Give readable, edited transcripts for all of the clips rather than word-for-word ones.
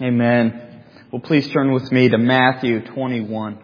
Amen. Well, please turn with me to Matthew 21.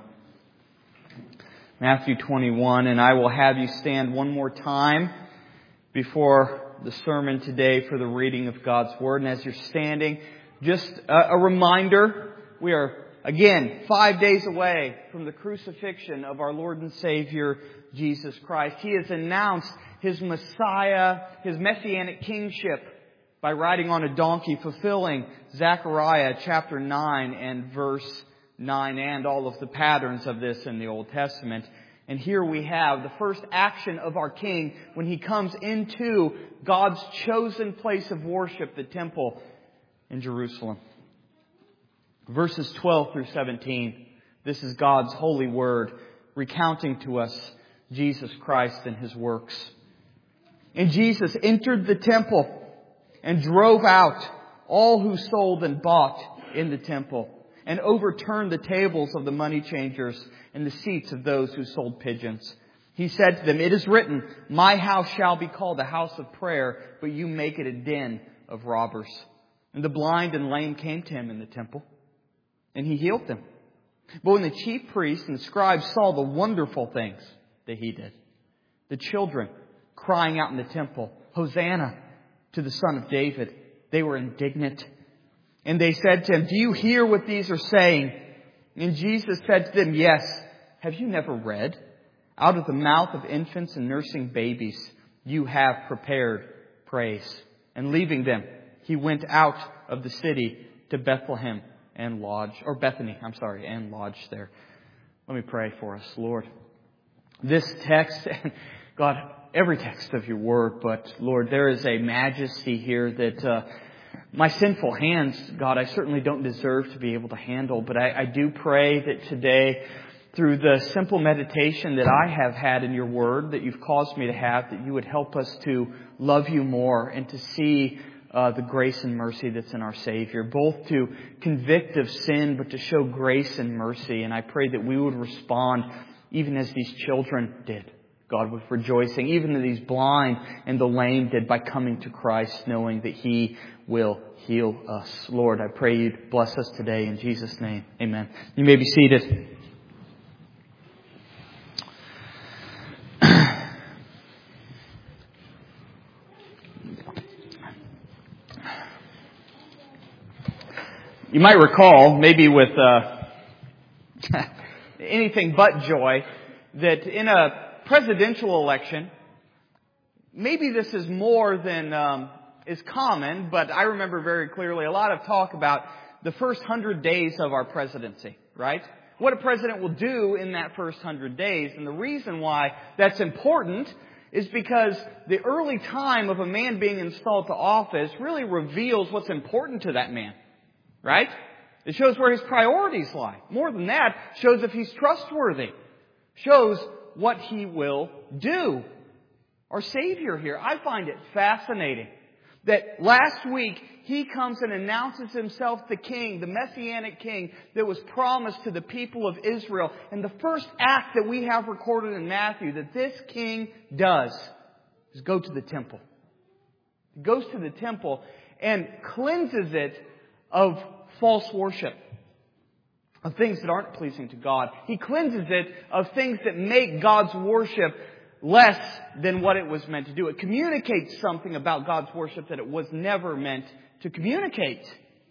Matthew 21, and I will have you stand one more time before the sermon today for the reading of God's Word. And as you're standing, just a reminder, we are, again, 5 days away from the crucifixion of our Lord and Savior, Jesus Christ. He has announced His Messiah, His Messianic kingship, by riding on a donkey, fulfilling Zechariah chapter 9 and verse 9 and all of the patterns of this in the Old Testament. And here we have the first action of our King when He comes into God's chosen place of worship, the temple in Jerusalem. Verses 12 through 17. This is God's holy word recounting to us Jesus Christ and His works. And Jesus entered the temple and drove out all who sold and bought in the temple, and overturned the tables of the money changers and the seats of those who sold pigeons. He said to them, "It is written, my house shall be called a house of prayer, but you make it a den of robbers." And the blind and lame came to Him in the temple, and He healed them. But when the chief priests and the scribes saw the wonderful things that He did, the children crying out in the temple, "Hosanna to the Son of David," they were indignant. And they said to Him, "Do you hear what these are saying?" And Jesus said to them, "Yes. Have you never read? Out of the mouth of infants and nursing babies, you have prepared praise." And leaving them, He went out of the city to Bethany and lodged there. Let me pray for us, Lord. This text, God, every text of Your Word, but Lord, there is a majesty here that my sinful hands, God, I certainly don't deserve to be able to handle. But I do pray that today, through the simple meditation that I have had in Your Word, that You've caused me to have, that You would help us to love You more and to see the grace and mercy that's in our Savior, both to convict of sin, but to show grace and mercy. And I pray that we would respond even as these children did, God, with rejoicing, even as these blind and the lame did, by coming to Christ, knowing that He will heal us. Lord, I pray You'd bless us today in Jesus' name. Amen. You may be seated. You might recall, maybe with anything but joy, that in a presidential election, maybe this is more than is common, but I remember very clearly a lot of talk about the first 100 days of our presidency, right? What a president will do in that first 100 days. And the reason why that's important is because the early time of a man being installed to office really reveals what's important to that man, right? It shows where his priorities lie. More than that, shows if he's trustworthy. Shows what he will do. Our Savior here, I find it fascinating that last week He comes and announces Himself the King, the Messianic King that was promised to the people of Israel. And the first act that we have recorded in Matthew that this King does is go to the temple. He goes to the temple and cleanses it of false worship, of things that aren't pleasing to God. He cleanses it of things that make God's worship less than what it was meant to do. It communicates something about God's worship that it was never meant to communicate.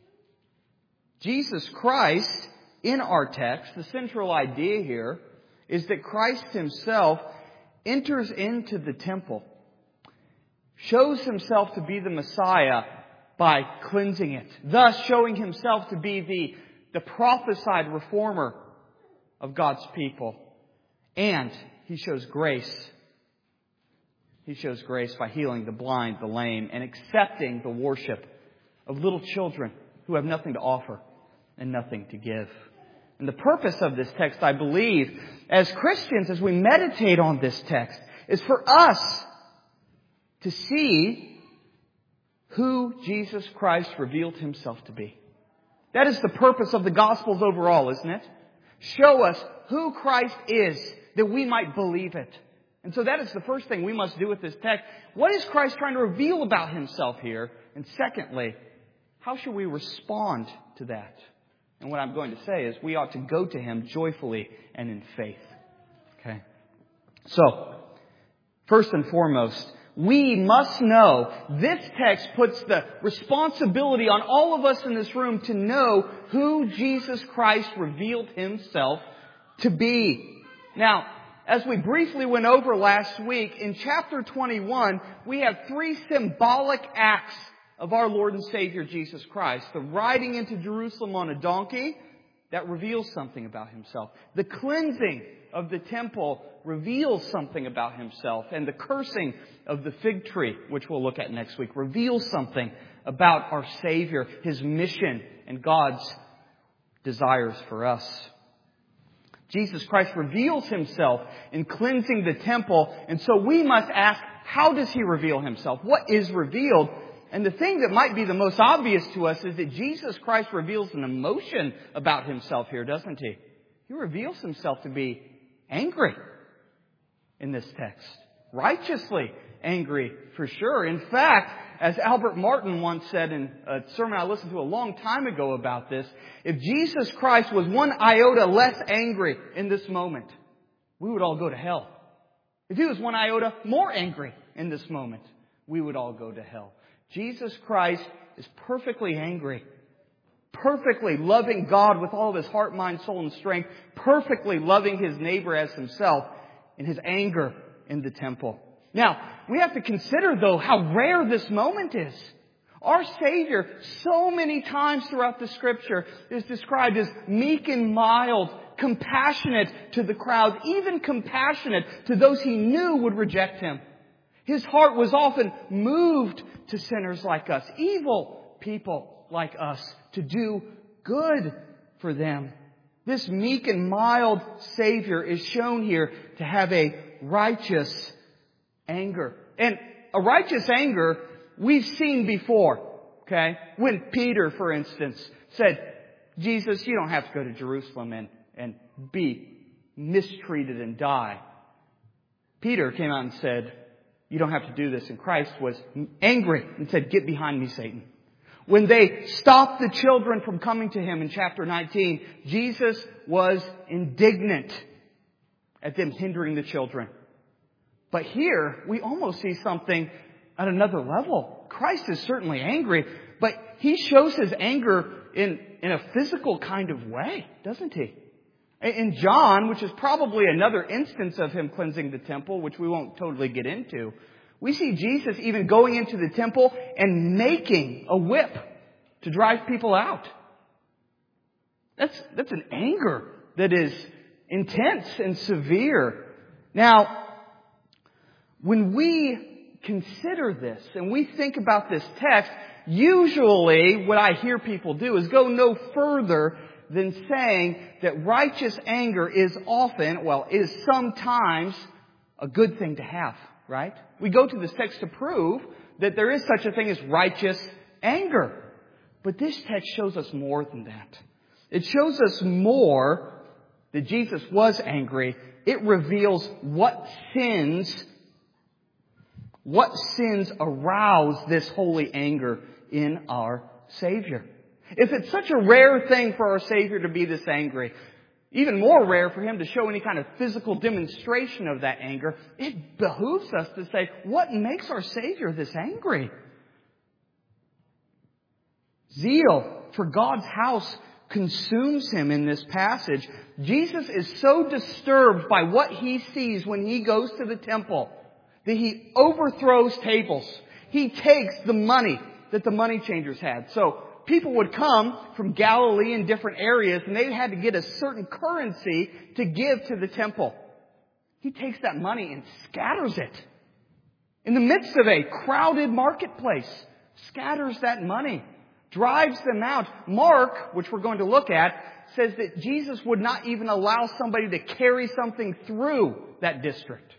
Jesus Christ, in our text, the central idea here is that Christ Himself enters into the temple, shows Himself to be the Messiah by cleansing it, thus showing Himself to be the prophesied reformer of God's people. And He shows grace. He shows grace by healing the blind, the lame, and accepting the worship of little children who have nothing to offer and nothing to give. And the purpose of this text, I believe, as Christians, as we meditate on this text, is for us to see who Jesus Christ revealed Himself to be. That is the purpose of the Gospels overall, isn't it? Show us who Christ is, that we might believe it. And so that is the first thing we must do with this text. What is Christ trying to reveal about Himself here? And secondly, how should we respond to that? And what I'm going to say is we ought to go to Him joyfully and in faith. Okay? So, first and foremost, we must know this text puts the responsibility on all of us in this room to know who Jesus Christ revealed Himself to be. Now, as we briefly went over last week, in chapter 21, we have three symbolic acts of our Lord and Savior Jesus Christ. The riding into Jerusalem on a donkey, that reveals something about Himself. The cleansing of the temple reveals something about Himself. And the cursing of the fig tree, which we'll look at next week, reveals something about our Savior, His mission, and God's desires for us. Jesus Christ reveals Himself in cleansing the temple. And so we must ask, how does He reveal Himself? What is revealed? And the thing that might be the most obvious to us is that Jesus Christ reveals an emotion about Himself here, doesn't He? He reveals Himself to be angry in this text. Righteously angry, for sure. In fact, as Albert Martin once said in a sermon I listened to a long time ago about this, if Jesus Christ was one iota less angry in this moment, we would all go to hell. If He was one iota more angry in this moment, we would all go to hell. Jesus Christ is perfectly angry, perfectly loving God with all of His heart, mind, soul, and strength, perfectly loving His neighbor as Himself in His anger in the temple. Now, we have to consider, though, how rare this moment is. Our Savior, so many times throughout the Scripture, is described as meek and mild, compassionate to the crowd, even compassionate to those He knew would reject Him. His heart was often moved to sinners like us, evil people like us, to do good for them. This meek and mild Savior is shown here to have a righteous anger. And a righteous anger we've seen before, okay? When Peter, for instance, said, Jesus, you don't have to go to Jerusalem and be mistreated and die. Peter came out and said, you don't have to do this. And Christ was angry and said, get behind me, Satan. When they stopped the children from coming to Him in chapter 19, Jesus was indignant at them hindering the children. But here, we almost see something at another level. Christ is certainly angry, but He shows His anger in a physical kind of way, doesn't He? In John, which is probably another instance of Him cleansing the temple, which we won't totally get into, we see Jesus even going into the temple and making a whip to drive people out. That's an anger that is intense and severe. Now, when we consider this and we think about this text, usually what I hear people do is go no further than saying that righteous anger is often, is sometimes a good thing to have, right? We go to this text to prove that there is such a thing as righteous anger. But this text shows us more than that. It shows us more that Jesus was angry. It reveals what sins arouse this holy anger in our Savior. If it's such a rare thing for our Savior to be this angry, even more rare for Him to show any kind of physical demonstration of that anger, it behooves us to say, what makes our Savior this angry? Zeal for God's house consumes Him in this passage. Jesus is so disturbed by what He sees when He goes to the temple that He overthrows tables. He takes the money that the money changers had. So people would come from Galilee and different areas, and they had to get a certain currency to give to the temple. He takes that money and scatters it in the midst of a crowded marketplace. Scatters that money. Drives them out. Mark, which we're going to look at, says that Jesus would not even allow somebody to carry something through that district.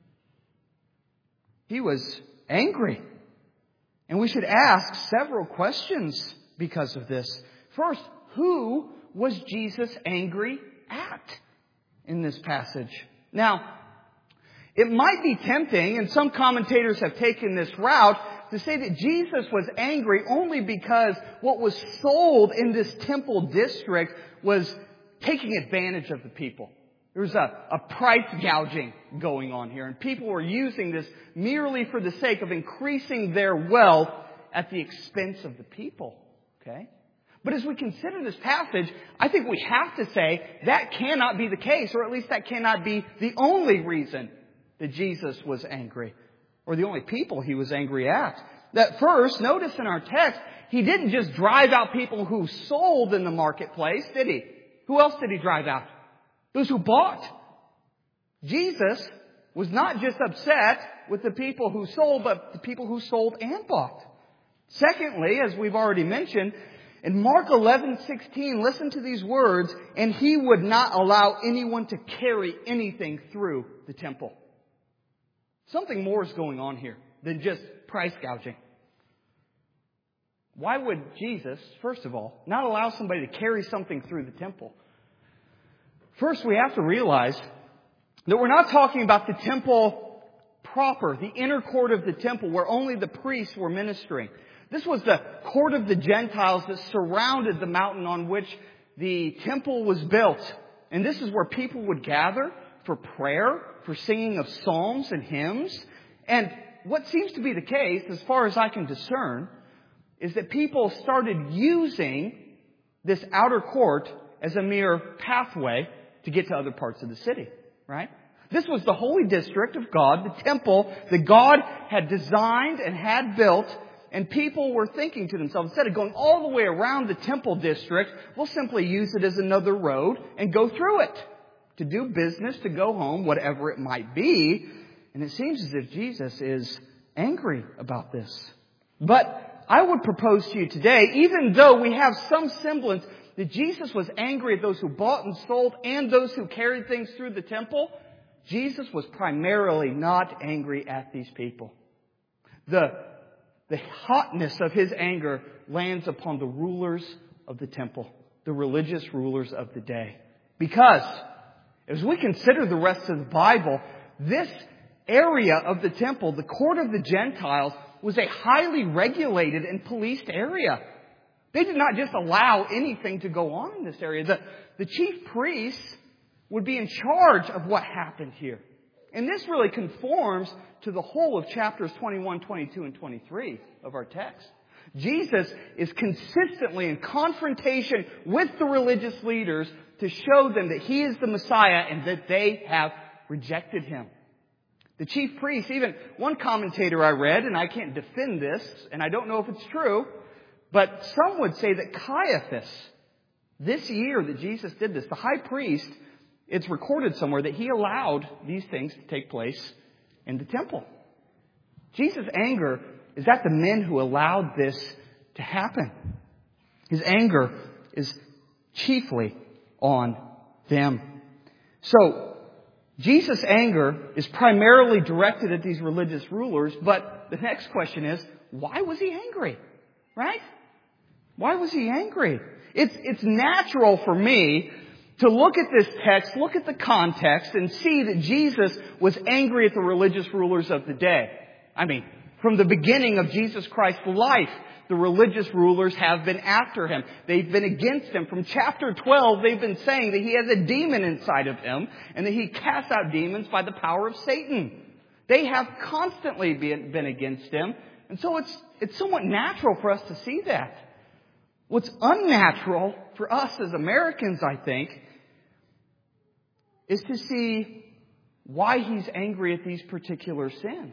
He was angry. And we should ask several questions because of this. First, who was Jesus angry at in this passage? Now, it might be tempting, and some commentators have taken this route, to say that Jesus was angry only because what was sold in this temple district was taking advantage of the people. There was a price gouging going on here, and people were using this merely for the sake of increasing their wealth at the expense of the people. Okay? But as we consider this passage, I think we have to say that cannot be the case, or at least that cannot be the only reason that Jesus was angry, or the only people he was angry at. That first, notice in our text, he didn't just drive out people who sold in the marketplace, did he? Who else did he drive out? Those who bought. Jesus was not just upset with the people who sold, but the people who sold and bought. Secondly, as we've already mentioned, in Mark 11:16, listen to these words, and he would not allow anyone to carry anything through the temple. Something more is going on here than just price gouging. Why would Jesus, first of all, not allow somebody to carry something through the temple? First, we have to realize that we're not talking about the temple proper, the inner court of the temple where only the priests were ministering. This was the court of the Gentiles that surrounded the mountain on which the temple was built. And this is where people would gather for prayer, for singing of psalms and hymns. And what seems to be the case, as far as I can discern, is that people started using this outer court as a mere pathway to get to other parts of the city, right? This was the holy district of God, the temple that God had designed and had built, and people were thinking to themselves, instead of going all the way around the temple district, we'll simply use it as another road and go through it to do business, to go home, whatever it might be. And it seems as if Jesus is angry about this. But I would propose to you today, even though we have some semblance that Jesus was angry at those who bought and sold and those who carried things through the temple, Jesus was primarily not angry at these people. The hotness of his anger lands upon the rulers of the temple, the religious rulers of the day. Because as we consider the rest of the Bible, this area of the temple, the court of the Gentiles, was a highly regulated and policed area. They did not just allow anything to go on in this area. The chief priests would be in charge of what happened here. And this really conforms to the whole of chapters 21, 22, and 23 of our text. Jesus is consistently in confrontation with the religious leaders to show them that he is the Messiah and that they have rejected him. The chief priests, even one commentator I read, and I can't defend this, and I don't know if it's true, but some would say that Caiaphas, this year that Jesus did this, the high priest, it's recorded somewhere that he allowed these things to take place in the temple. Jesus' anger is at the men who allowed this to happen. His anger is chiefly on them. So, Jesus' anger is primarily directed at these religious rulers, but the next question is, why was he angry? Right? Why was he angry? It's natural for me to look at this text, look at the context, and see that Jesus was angry at the religious rulers of the day. I mean, from the beginning of Jesus Christ's life, the religious rulers have been after him. They've been against him. From chapter 12, they've been saying that he has a demon inside of him and that he casts out demons by the power of Satan. They have constantly been against him. And so it's somewhat natural for us to see that. What's unnatural for us as Americans, I think, is to see why he's angry at these particular sins.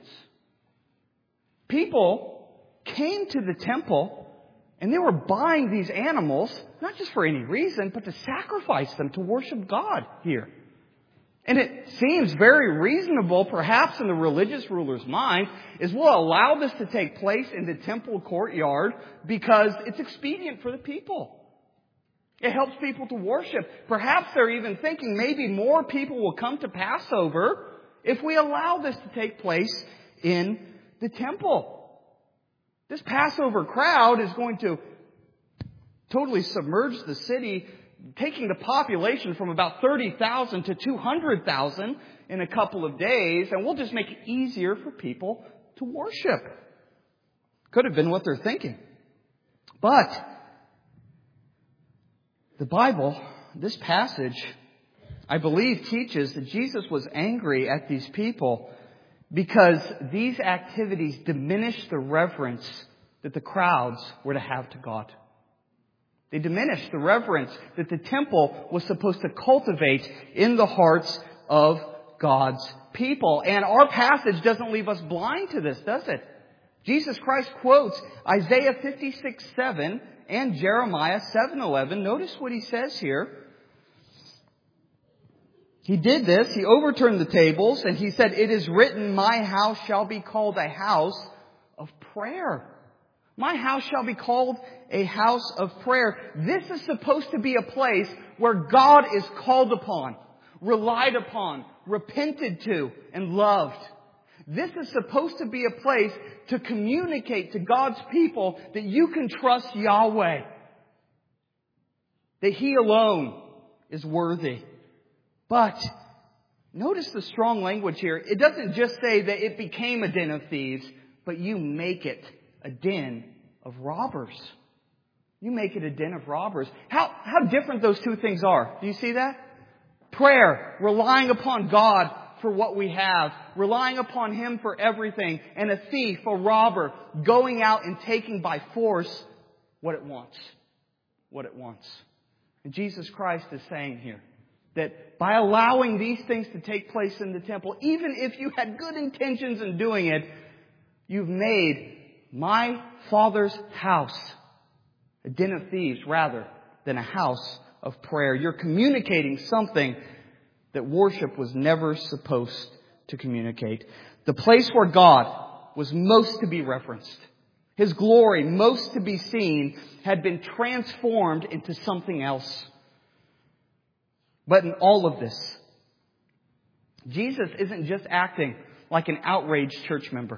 People came to the temple and they were buying these animals, not just for any reason, but to sacrifice them, to worship God here. And it seems very reasonable, perhaps in the religious ruler's mind, is we'll allow this to take place in the temple courtyard because it's expedient for the people. It helps people to worship. Perhaps they're even thinking maybe more people will come to Passover if we allow this to take place in the temple. This Passover crowd is going to totally submerge the city, taking the population from about 30,000 to 200,000 in a couple of days, and we'll just make it easier for people to worship. Could have been what they're thinking. But the Bible, this passage, I believe, teaches that Jesus was angry at these people because these activities diminished the reverence that the crowds were to have to God. They diminished the reverence that the temple was supposed to cultivate in the hearts of God's people. And our passage doesn't leave us blind to this, does it? Jesus Christ quotes Isaiah 56:7 and Jeremiah 7:11. Notice what he says here. He did this. He overturned the tables and he said, "It is written, my house shall be called a house of prayer." My house shall be called a house of prayer. This is supposed to be a place where God is called upon, relied upon, repented to, and loved. This is supposed to be a place to communicate to God's people that you can trust Yahweh, that He alone is worthy. But notice the strong language here. It doesn't just say that it became a den of thieves, but you make it a den of robbers. You make it a den of robbers. How different those two things are. Do you see that? Prayer, relying upon God for what we have, relying upon Him for everything, and a thief, a robber, going out and taking by force what it wants. What it wants. And Jesus Christ is saying here that by allowing these things to take place in the temple, even if you had good intentions in doing it, you've made my Father's house a den of thieves rather than a house of prayer. You're communicating something that worship was never supposed to communicate. The place where God was most to be referenced, His glory most to be seen, had been transformed into something else. But in all of this, Jesus isn't just acting like an outraged church member.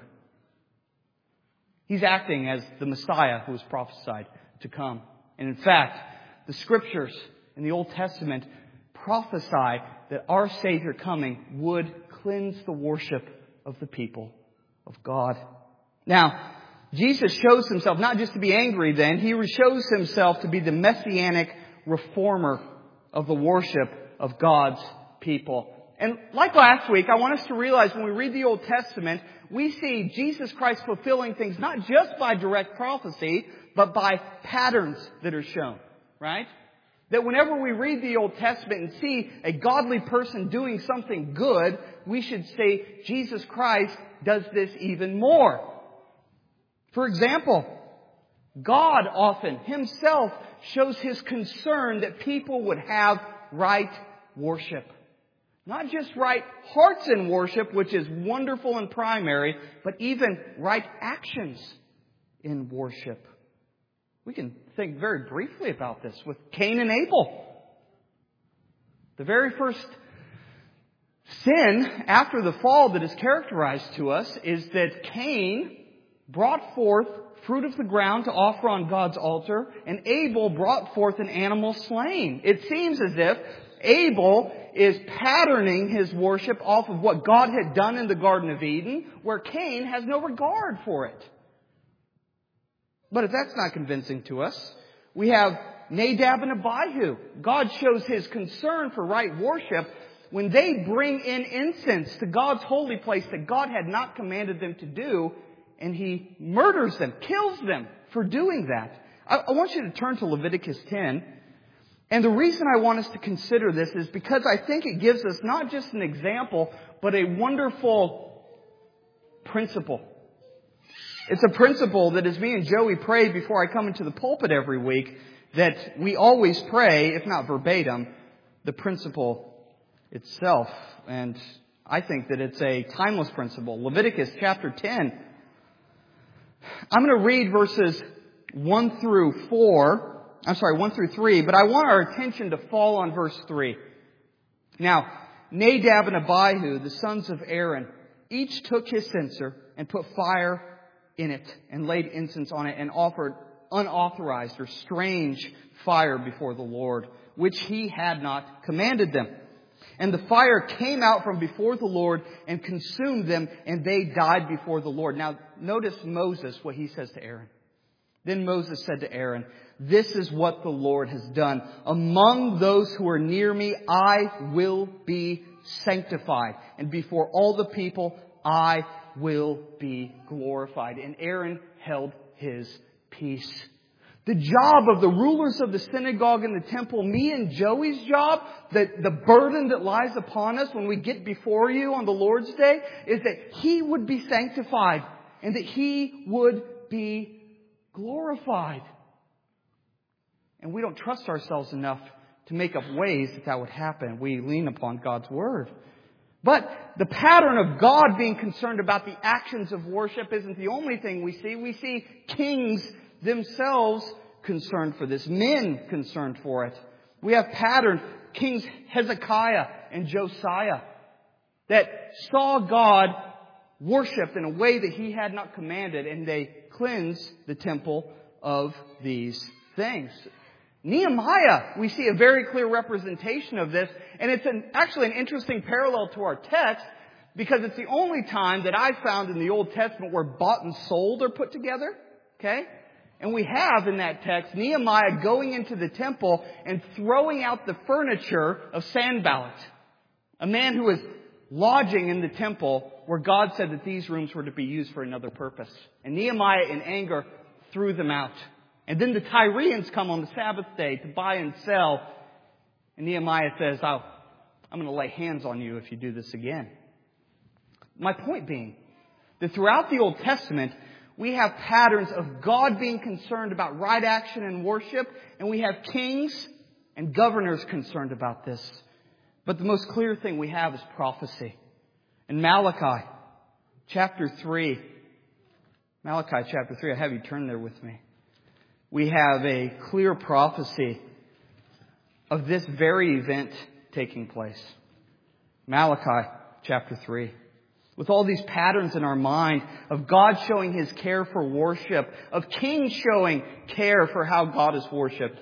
He's acting as the Messiah who was prophesied to come. And in fact, the Scriptures in the Old Testament prophesy that our Savior coming would cleanse the worship of the people of God. Now, Jesus shows Himself not just to be angry then, He shows Himself to be the messianic reformer of the worship of God's people. And like last week, I want us to realize when we read the Old Testament, we see Jesus Christ fulfilling things not just by direct prophecy, but by patterns that are shown. Right? That whenever we read the Old Testament and see a godly person doing something good, we should say Jesus Christ does this even more. For example, God often Himself shows His concern that people would have right worship. Not just right hearts in worship, which is wonderful and primary, but even right actions in worship. We can think very briefly about this with Cain and Abel. The very first sin after the fall that is characterized to us is that Cain brought forth fruit of the ground to offer on God's altar, and Abel brought forth an animal slain. It seems as if Abel is patterning his worship off of what God had done in the Garden of Eden, where Cain has no regard for it. But if that's not convincing to us, we have Nadab and Abihu. God shows His concern for right worship when they bring in incense to God's holy place that God had not commanded them to do, and He murders them, kills them for doing that. I want you to turn to Leviticus 10. And the reason I want us to consider this is because I think it gives us not just an example, but a wonderful principle. It's a principle that as me and Joey pray before I come into the pulpit every week, that we always pray, if not verbatim, the principle itself. And I think that it's a timeless principle. Leviticus chapter 10. I'm going to read verses 1 through 3, but I want our attention to fall on verse 3. Now, Nadab and Abihu, the sons of Aaron, each took his censer and put fire in it and laid incense on it and offered unauthorized or strange fire before the Lord, which He had not commanded them. And the fire came out from before the Lord and consumed them, and they died before the Lord. Now, notice Moses, what he says to Aaron. Then Moses said to Aaron, "This is what the Lord has done. Among those who are near me, I will be sanctified. And before all the people, I will be glorified." And Aaron held his peace. The job of the rulers of the synagogue and the temple, me and Joey's job, the burden that lies upon us when we get before you on the Lord's Day, is that He would be sanctified and that He would be glorified. And we don't trust ourselves enough to make up ways that would happen. We lean upon God's Word. But the pattern of God being concerned about the actions of worship isn't the only thing we see. We see kings themselves concerned for this. Men concerned for it. We have patterns. Kings Hezekiah and Josiah that saw God worshipped in a way that He had not commanded, and they cleansed the temple of these things. Nehemiah, we see a very clear representation of this, and it's actually an interesting parallel to our text, because it's the only time that I found in the Old Testament where bought and sold are put together. Okay? And we have in that text Nehemiah going into the temple and throwing out the furniture of Sanballat, a man who was lodging in the temple where God said that these rooms were to be used for another purpose. And Nehemiah, in anger, threw them out. And then the Tyrians come on the Sabbath day to buy and sell. And Nehemiah says, I'm going to lay hands on you if you do this again. My point being that throughout the Old Testament, we have patterns of God being concerned about right action and worship, and we have kings and governors concerned about this. But the most clear thing we have is prophecy. In Malachi chapter 3, I have you turn there with me. We have a clear prophecy of this very event taking place. Malachi chapter 3. With all these patterns in our mind of God showing His care for worship, of kings showing care for how God is worshipped,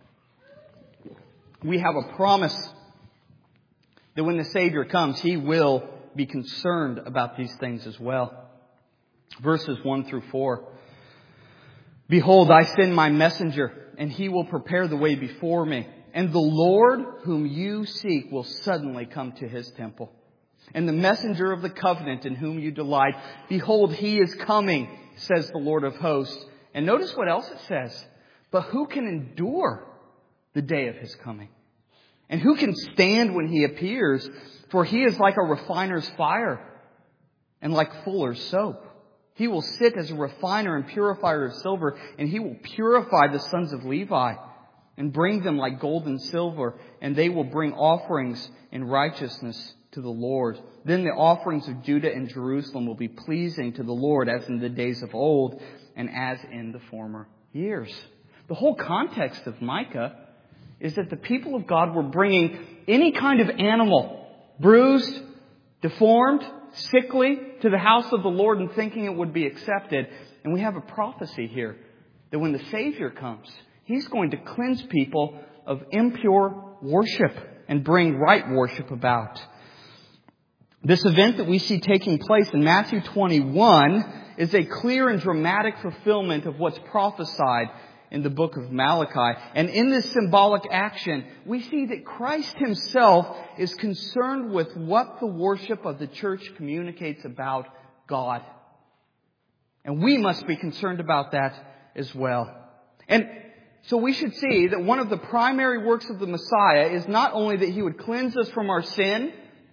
we have a promise that when the Savior comes, He will be concerned about these things as well. Verses 1 through 4. "Behold, I send my messenger, and he will prepare the way before me. And the Lord whom you seek will suddenly come to His temple. And the messenger of the covenant in whom you delight, behold, He is coming, says the Lord of hosts." And notice what else it says. "But who can endure the day of His coming? And who can stand when He appears? For He is like a refiner's fire and like fuller's soap. He will sit as a refiner and purifier of silver, and He will purify the sons of Levi and bring them like gold and silver, and they will bring offerings in righteousness to the Lord. Then the offerings of Judah and Jerusalem will be pleasing to the Lord as in the days of old and as in the former years." The whole context of Micah is that the people of God were bringing any kind of animal, bruised, deformed, sickly, to the house of the Lord and thinking it would be accepted. And we have a prophecy here that when the Savior comes, He's going to cleanse people of impure worship and bring right worship about. This event that we see taking place in Matthew 21 is a clear and dramatic fulfillment of what's prophesied in the book of Malachi. And in this symbolic action, we see that Christ Himself is concerned with what the worship of the church communicates about God. And we must be concerned about that as well. And so we should see that one of the primary works of the Messiah is not only that He would cleanse us from our sin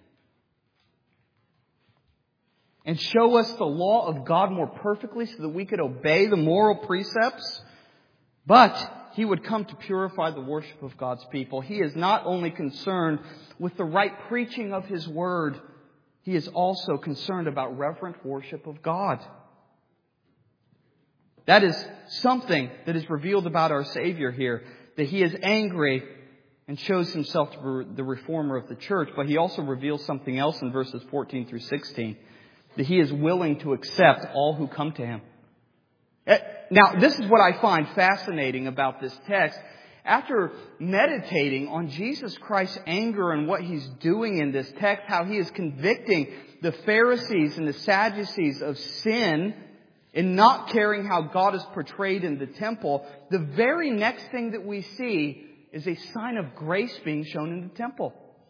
and show us the law of God more perfectly so that we could obey the moral precepts, but He would come to purify the worship of God's people. He is not only concerned with the right preaching of His Word, He is also concerned about reverent worship of God. That is something that is revealed about our Savior here, that He is angry and shows Himself to be the reformer of the church, but He also reveals something else in verses 14 through 16, that He is willing to accept all who come to Him. Now, this is what I find fascinating about this text. after meditating on Jesus Christ's anger and what He's doing in this text, how He is convicting the Pharisees and the Sadducees of sin in not caring how God is portrayed in the temple, the very next thing that we see is a sign of grace being shown in the temple.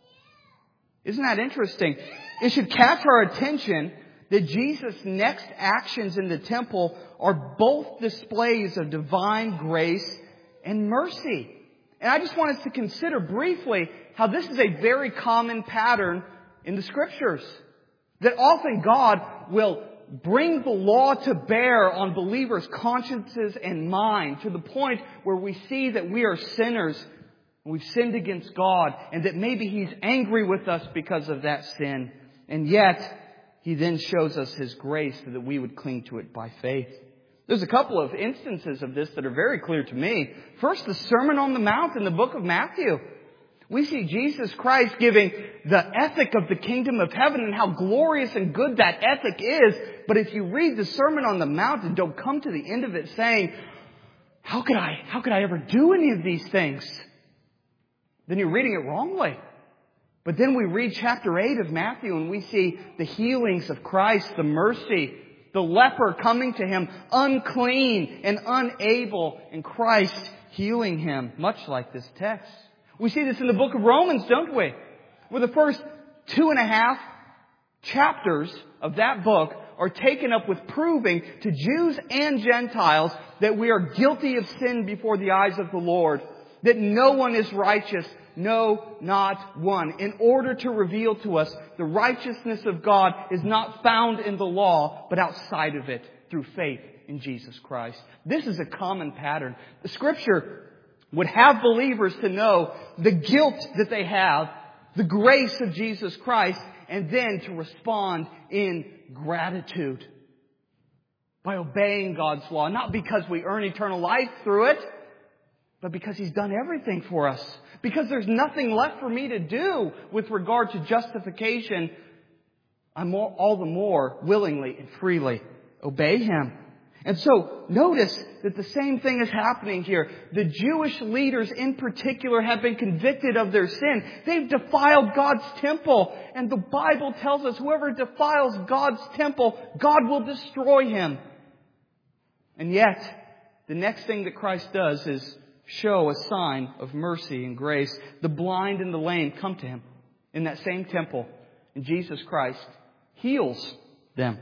Isn't that interesting? It should catch our attention that Jesus' next actions in the temple are both displays of divine grace and mercy. And I just want us to consider briefly how this is a very common pattern in the Scriptures. That often God will bring the law to bear on believers' consciences and mind to the point where we see that we are sinners and we've sinned against God and that maybe He's angry with us because of that sin. And yet, He then shows us His grace so that we would cling to it by faith. There's a couple of instances of this that are very clear to me. First, the Sermon on the Mount in the book of Matthew. We see Jesus Christ giving the ethic of the kingdom of heaven and how glorious and good that ethic is. But if you read the Sermon on the Mount and don't come to the end of it saying, how could I ever do any of these things? Then you're reading it wrongly. But then we read chapter 8 of Matthew and we see the healings of Christ, the mercy, the leper coming to Him unclean and unable, and Christ healing him, much like this text. We see this in the book of Romans, don't we? Where the first 2.5 chapters of that book are taken up with proving to Jews and Gentiles that we are guilty of sin before the eyes of the Lord. That no one is righteous, no, not one. In order to reveal to us the righteousness of God is not found in the law, but outside of it through faith in Jesus Christ. This is a common pattern. The Scripture would have believers to know the guilt that they have, the grace of Jesus Christ, and then to respond in gratitude by obeying God's law. Not because we earn eternal life through it, but because He's done everything for us. Because there's nothing left for me to do with regard to justification. I'm all the more willingly and freely obey Him. And so, notice that the same thing is happening here. The Jewish leaders in particular have been convicted of their sin. They've defiled God's temple. And the Bible tells us whoever defiles God's temple, God will destroy him. And yet, the next thing that Christ does is show a sign of mercy and grace. The blind and the lame come to Him in that same temple. And Jesus Christ heals them.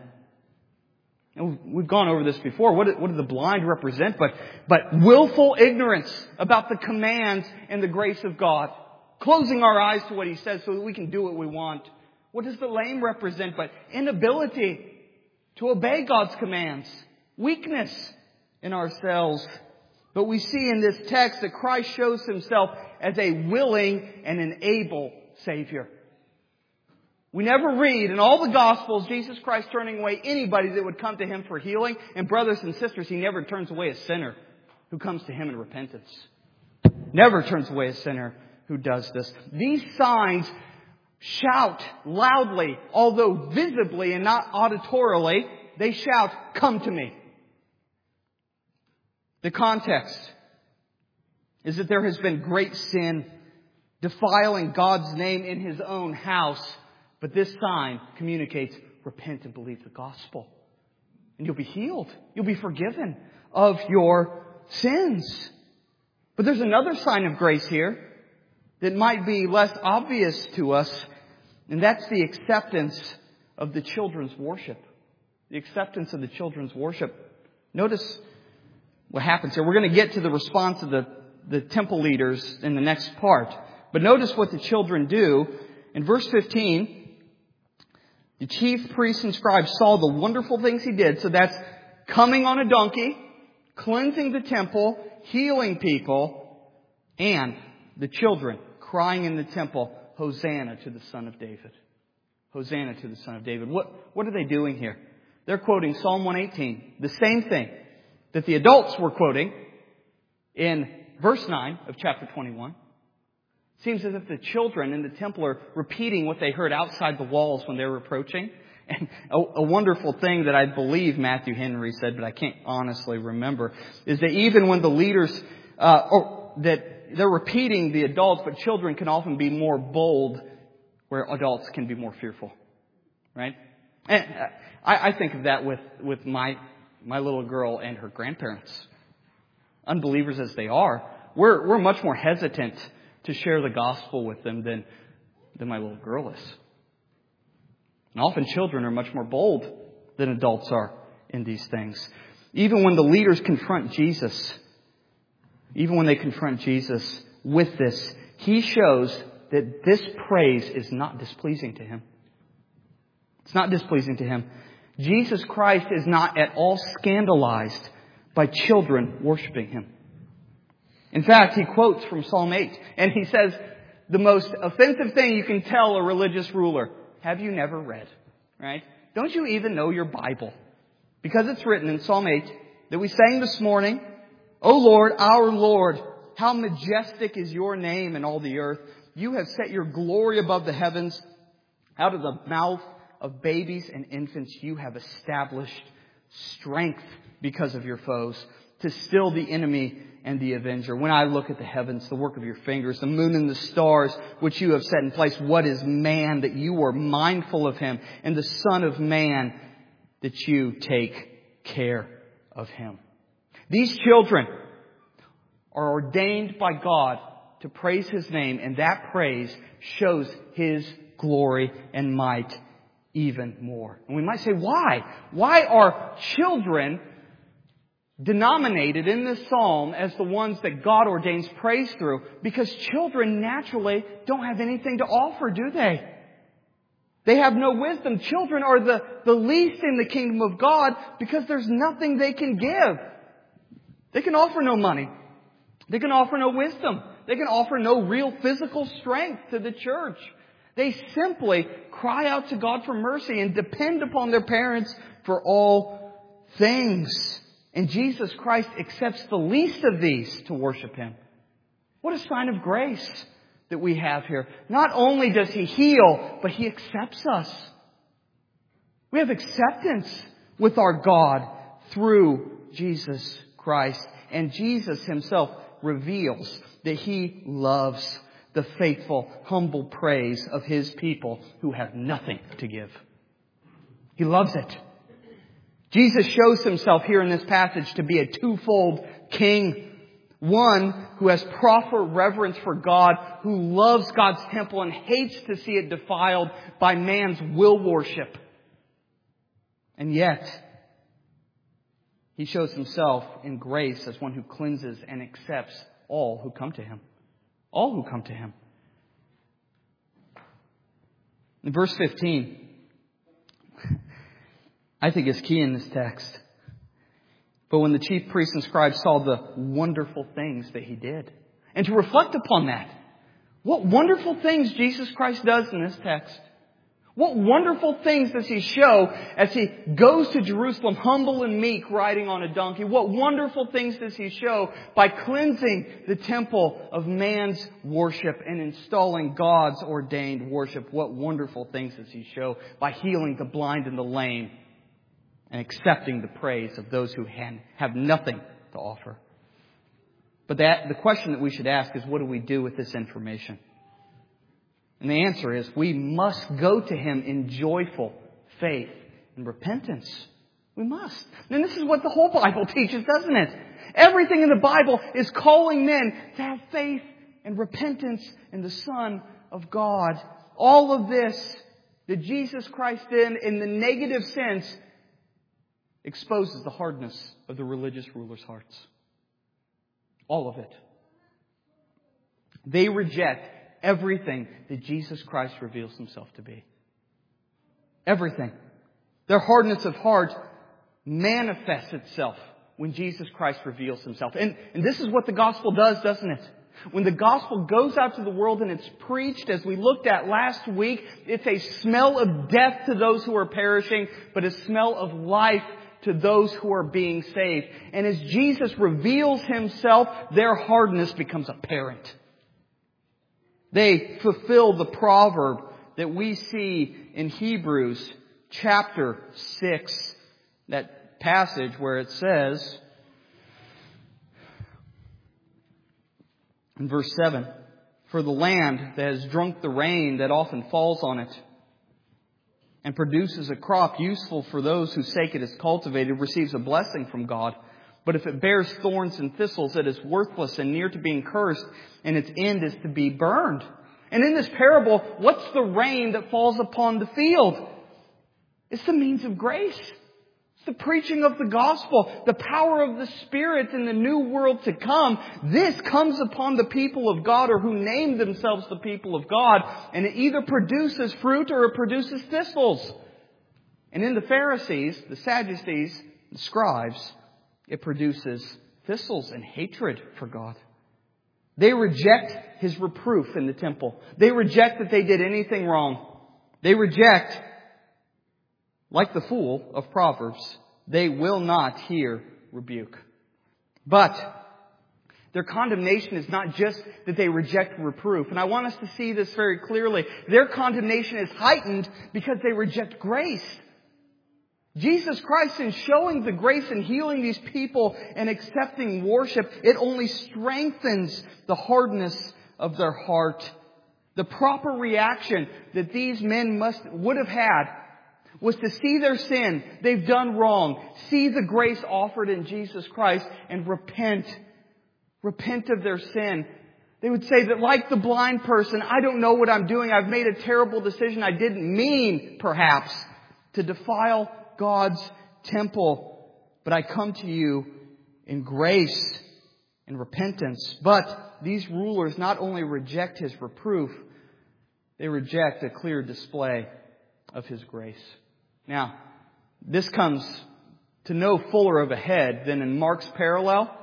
And we've gone over this before. What do the blind represent? But willful ignorance about the commands and the grace of God. Closing our eyes to what He says so that we can do what we want. What does the lame represent? But inability to obey God's commands. Weakness in ourselves. But we see in this text that Christ shows Himself as a willing and an able Savior. We never read in all the Gospels Jesus Christ turning away anybody that would come to Him for healing. And brothers and sisters, He never turns away a sinner who comes to Him in repentance. Never turns away a sinner who does this. These signs shout loudly, although visibly and not auditorily. They shout, "Come to me." The context is that there has been great sin defiling God's name in His own house. But this sign communicates, repent and believe the gospel. And you'll be healed. You'll be forgiven of your sins. But there's another sign of grace here that might be less obvious to us. And that's the acceptance of the children's worship. The acceptance of the children's worship. Notice what happens here. We're going to get to the response of the temple leaders in the next part. But notice what the children do. In verse 15, the chief priests and scribes saw the wonderful things He did. So that's coming on a donkey, cleansing the temple, healing people, and the children crying in the temple, "Hosanna to the Son of David." Hosanna to the Son of David. What are they doing here? They're quoting Psalm 118, the same thing that the adults were quoting in verse 9 of chapter 21. Seems as if the children in the temple are repeating what they heard outside the walls when they were approaching. And a wonderful thing that I believe Matthew Henry said, but I can't honestly remember, is that even when the leaders, they're repeating the adults, but children can often be more bold where adults can be more fearful. Right? And I think of that with my little girl and her grandparents. Unbelievers as they are, we're much more hesitant to share the gospel with them than my little girl is. And often children are much more bold than adults are in these things. Even when the leaders confront Jesus, even when they confront Jesus with this, He shows that this praise is not displeasing to Him. It's not displeasing to Him. Jesus Christ is not at all scandalized by children worshiping Him. In fact, He quotes from Psalm 8, and He says, the most offensive thing you can tell a religious ruler, have you never read? Right? Don't you even know your Bible? Because it's written in Psalm 8 that we sang this morning, O Lord, our Lord, how majestic is your name in all the earth. You have set your glory above the heavens. Out of the mouth of babies and infants you have established strength because of your foes, to still the enemy and the avenger. When I look at the heavens, the work of your fingers, the moon and the stars which you have set in place, what is man that you are mindful of him, and the Son of Man that you take care of him. These children are ordained by God to praise His name, and that praise shows His glory and might even more. And we might say, why? Why are children denominated in this psalm as the ones that God ordains praise through? Because children naturally don't have anything to offer, do they? They have no wisdom. Children are the least in the kingdom of God because there's nothing they can give. They can offer no money. They can offer no wisdom. They can offer no real physical strength to the church. They simply cry out to God for mercy and depend upon their parents for all things. And Jesus Christ accepts the least of these to worship Him. What a sign of grace that we have here. Not only does He heal, but He accepts us. We have acceptance with our God through Jesus Christ. And Jesus Himself reveals that He loves the faithful, humble praise of His people who have nothing to give. He loves it. Jesus shows Himself here in this passage to be a twofold king. One who has proper reverence for God, who loves God's temple and hates to see it defiled by man's will worship. And yet, He shows Himself in grace as one who cleanses and accepts all who come to Him. All who come to Him. In verse 15, I think is key in this text. But when the chief priests and scribes saw the wonderful things that He did, and to reflect upon that, what wonderful things Jesus Christ does in this text. What wonderful things does He show as He goes to Jerusalem humble and meek riding on a donkey? What wonderful things does He show by cleansing the temple of man's worship and installing God's ordained worship? What wonderful things does He show by healing the blind and the lame and accepting the praise of those who have nothing to offer? But the question that we should ask is, what do we do with this information? And the answer is, we must go to Him in joyful faith and repentance. We must. And this is what the whole Bible teaches, doesn't it? Everything in the Bible is calling men to have faith and repentance in the Son of God. All of this that Jesus Christ did in the negative sense exposes the hardness of the religious rulers' hearts. All of it. They reject everything that Jesus Christ reveals Himself to be. Everything. Their hardness of heart manifests itself when Jesus Christ reveals Himself. And this is what the gospel does, doesn't it? When the gospel goes out to the world and it's preached, as we looked at last week, it's a smell of death to those who are perishing, but a smell of life to those who are being saved. And as Jesus reveals Himself, their hardness becomes apparent. They fulfill the proverb that we see in Hebrews chapter 6, that passage where it says, In verse 7, for the land that has drunk the rain that often falls on it and produces a crop useful for those whose sake it is cultivated receives a blessing from God. But if it bears thorns and thistles, it is worthless and near to being cursed, and its end is to be burned. And in this parable, what's the rain that falls upon the field? It's the means of grace. It's the preaching of the gospel, the power of the Spirit in the new world to come. This comes upon the people of God, or who name themselves the people of God, and it either produces fruit or it produces thistles. And in the Pharisees, the Sadducees, the scribes, it produces thistles and hatred for God. They reject His reproof in the temple. They reject that they did anything wrong. They reject, like the fool of Proverbs, they will not hear rebuke. But their condemnation is not just that they reject reproof. And I want us to see this very clearly. Their condemnation is heightened because they reject grace. Jesus Christ, in showing the grace and healing these people and accepting worship, it only strengthens the hardness of their heart. The proper reaction that these men would have had was to see their sin, they've done wrong, see the grace offered in Jesus Christ, and repent. Repent of their sin. They would say that, like the blind person, I don't know what I'm doing. I've made a terrible decision. I didn't mean, perhaps, to defile God's temple, but I come to you in grace and repentance. But these rulers not only reject His reproof, they reject a clear display of His grace. Now, this comes to no fuller of a head than in Mark's parallel.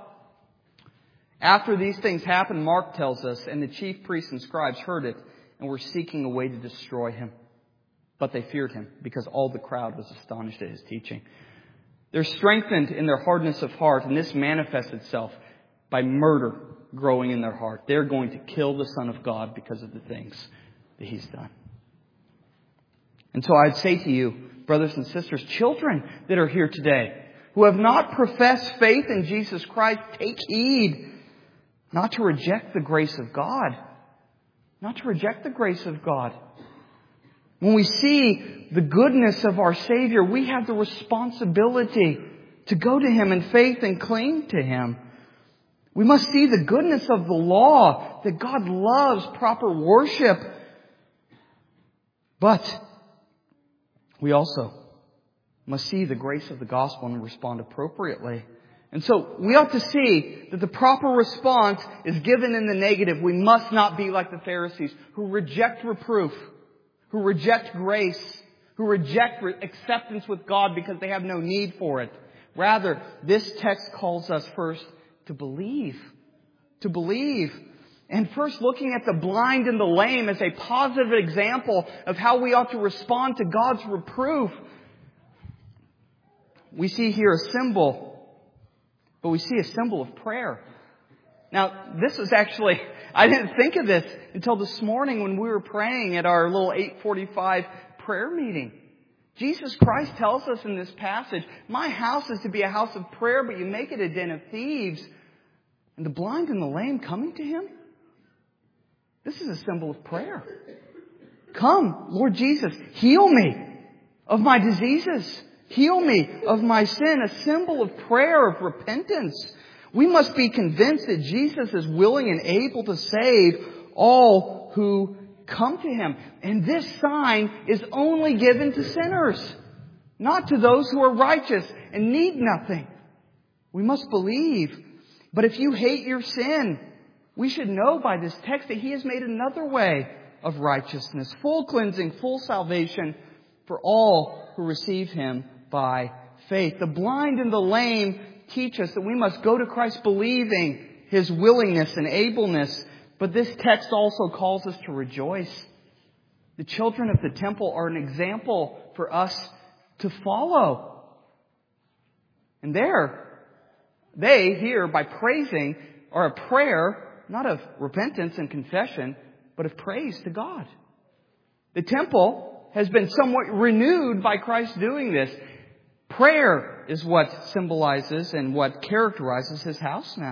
After these things happened, Mark tells us, and the chief priests and scribes heard it and were seeking a way to destroy Him. But they feared Him because all the crowd was astonished at His teaching. They're strengthened in their hardness of heart, and this manifests itself by murder growing in their heart. They're going to kill the Son of God because of the things that He's done. And so I'd say to you, brothers and sisters, children that are here today, who have not professed faith in Jesus Christ, take heed not to reject the grace of God. Not to reject the grace of God. When we see the goodness of our Savior, we have the responsibility to go to Him in faith and cling to Him. We must see the goodness of the law, that God loves proper worship. But we also must see the grace of the gospel and respond appropriately. And so we ought to see that the proper response is given in the negative. We must not be like the Pharisees who reject reproof, who reject grace, who reject acceptance with God because they have no need for it. Rather, this text calls us first to believe. To believe. And first looking at the blind and the lame as a positive example of how we ought to respond to God's reproof. We see here a symbol, but we see a symbol of prayer. Now, this is actually, I didn't think of this until this morning when we were praying at our little 8:45 prayer meeting. Jesus Christ tells us in this passage, my house is to be a house of prayer, but you make it a den of thieves. And the blind and the lame coming to Him? This is a symbol of prayer. Come, Lord Jesus, heal me of my diseases. Heal me of my sin. A symbol of prayer, of repentance. We must be convinced that Jesus is willing and able to save all who come to Him. And this sign is only given to sinners, not to those who are righteous and need nothing. We must believe. But if you hate your sin, we should know by this text that He has made another way of righteousness, full cleansing, full salvation for all who receive Him by faith. The blind and the lame teach us that we must go to Christ believing His willingness and ableness. But this text also calls us to rejoice. The children of the temple are an example for us to follow. And they here by praising are a prayer not of repentance and confession, but of praise to God. The temple has been somewhat renewed by Christ doing this. Prayer is what symbolizes and what characterizes His house now.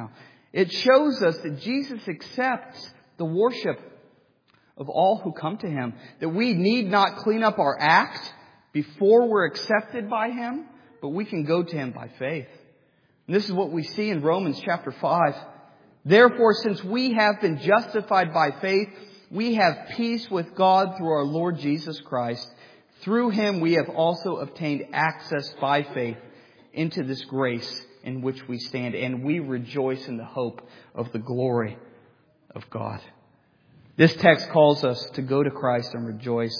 It shows us that Jesus accepts the worship of all who come to Him. That we need not clean up our act before we're accepted by Him, but we can go to Him by faith. And this is what we see in Romans chapter 5. Therefore, since we have been justified by faith, we have peace with God through our Lord Jesus Christ. Through Him we have also obtained access by faith into this grace in which we stand, and we rejoice in the hope of the glory of God. This text calls us to go to Christ and rejoice.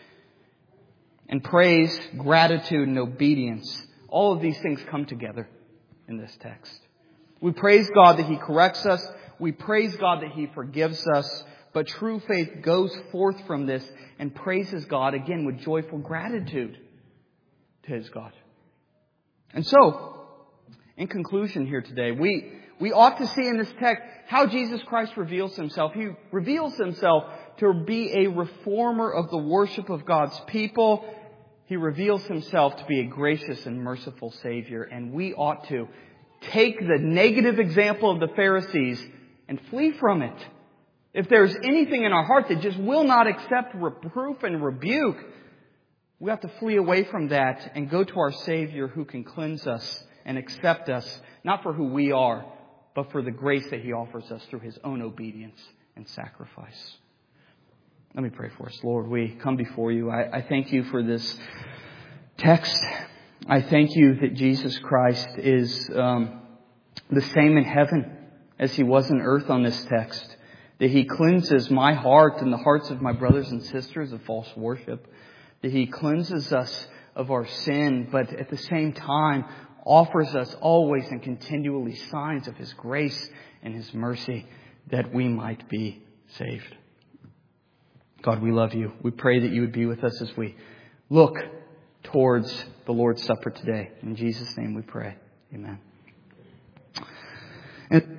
And praise, gratitude, and obedience, all of these things come together in this text. We praise God that He corrects us. We praise God that He forgives us. But true faith goes forth from this and praises God, again, with joyful gratitude to His God. And so, in conclusion here today, we ought to see in this text how Jesus Christ reveals Himself. He reveals Himself to be a reformer of the worship of God's people. He reveals Himself to be a gracious and merciful Savior. And we ought to take the negative example of the Pharisees and flee from it. If there's anything in our heart that just will not accept reproof and rebuke, we have to flee away from that and go to our Savior who can cleanse us and accept us, not for who we are, but for the grace that He offers us through His own obedience and sacrifice. Let me pray for us. Lord, we come before You. I thank You for this text. I thank You that Jesus Christ is the same in heaven as He was in earth on this text. That He cleanses my heart and the hearts of my brothers and sisters of false worship. That He cleanses us of our sin, but at the same time offers us always and continually signs of His grace and His mercy that we might be saved. God, we love You. We pray that You would be with us as we look towards the Lord's Supper today. In Jesus' name we pray. Amen. And